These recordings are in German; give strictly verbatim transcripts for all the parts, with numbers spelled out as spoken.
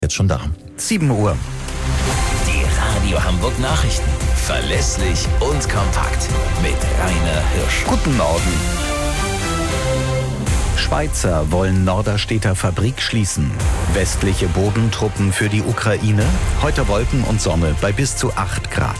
Jetzt schon da. sieben Uhr. Die Radio Hamburg Nachrichten. Verlässlich und kompakt. Mit Rainer Hirsch. Guten Morgen. Schweizer wollen Norderstedter Fabrik schließen. Westliche Bodentruppen für die Ukraine. Heute Wolken und Sonne bei bis zu acht Grad.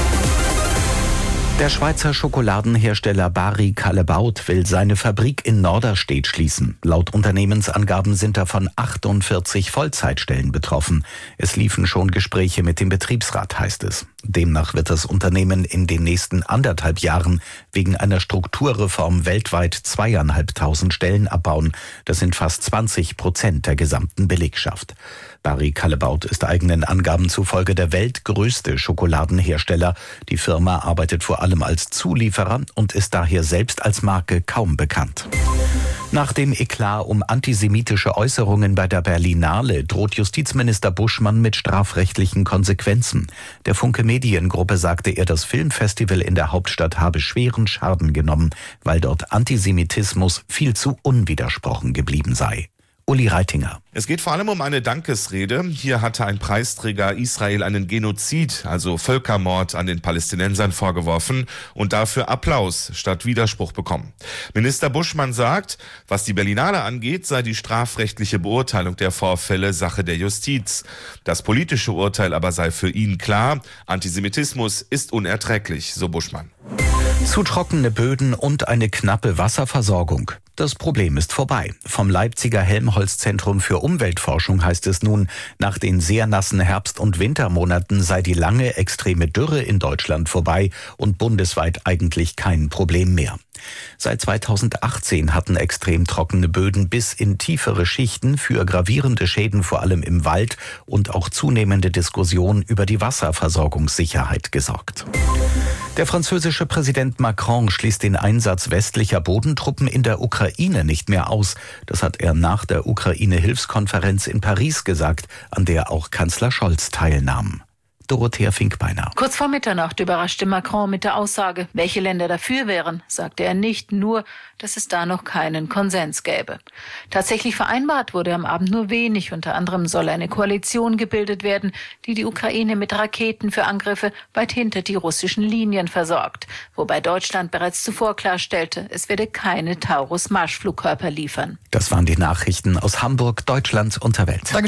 Der Schweizer Schokoladenhersteller Barry Callebaut will seine Fabrik in Norderstedt schließen. Laut Unternehmensangaben sind davon achtundvierzig Vollzeitstellen betroffen. Es liefen schon Gespräche mit dem Betriebsrat, heißt es. Demnach wird das Unternehmen in den nächsten anderthalb Jahren wegen einer Strukturreform weltweit zweieinhalbtausend Stellen abbauen. Das sind fast zwanzig Prozent der gesamten Belegschaft. Barry Callebaut ist eigenen Angaben zufolge der weltgrößte Schokoladenhersteller. Die Firma arbeitet vor allem als Zulieferer und ist daher selbst als Marke kaum bekannt. Nach dem Eklat um antisemitische Äußerungen bei der Berlinale droht Justizminister Buschmann mit strafrechtlichen Konsequenzen. Der Funke Mediengruppe sagte er, das Filmfestival in der Hauptstadt habe schweren Schaden genommen, weil dort Antisemitismus viel zu unwidersprochen geblieben sei. Uli Reitinger. Es geht vor allem um eine Dankesrede. Hier hatte ein Preisträger Israel einen Genozid, also Völkermord an den Palästinensern vorgeworfen und dafür Applaus statt Widerspruch bekommen. Minister Buschmann sagt, was die Berlinale angeht, sei die strafrechtliche Beurteilung der Vorfälle Sache der Justiz. Das politische Urteil aber sei für ihn klar, Antisemitismus ist unerträglich, so Buschmann. Zu trockene Böden und eine knappe Wasserversorgung. Das Problem ist vorbei. Vom Leipziger Helmholtz-Zentrum für Umweltforschung heißt es nun, nach den sehr nassen Herbst- und Wintermonaten sei die lange extreme Dürre in Deutschland vorbei und bundesweit eigentlich kein Problem mehr. Seit zweitausendachtzehn hatten extrem trockene Böden bis in tiefere Schichten für gravierende Schäden vor allem im Wald und auch zunehmende Diskussionen über die Wasserversorgungssicherheit gesorgt. Der französische Präsident Macron schließt den Einsatz westlicher Bodentruppen in der Ukraine nicht mehr aus. Das hat er nach der Ukraine-Hilfskonferenz in Paris gesagt, an der auch Kanzler Scholz teilnahm. Dorothea Finkbeiner. Kurz vor Mitternacht überraschte Macron mit der Aussage, welche Länder dafür wären, sagte er nicht, nur, dass es da noch keinen Konsens gäbe. Tatsächlich vereinbart wurde am Abend nur wenig. Unter anderem soll eine Koalition gebildet werden, die die Ukraine mit Raketen für Angriffe weit hinter die russischen Linien versorgt. Wobei Deutschland bereits zuvor klarstellte, es werde keine Taurus-Marschflugkörper liefern. Das waren die Nachrichten aus Hamburg, Deutschland und der Welt.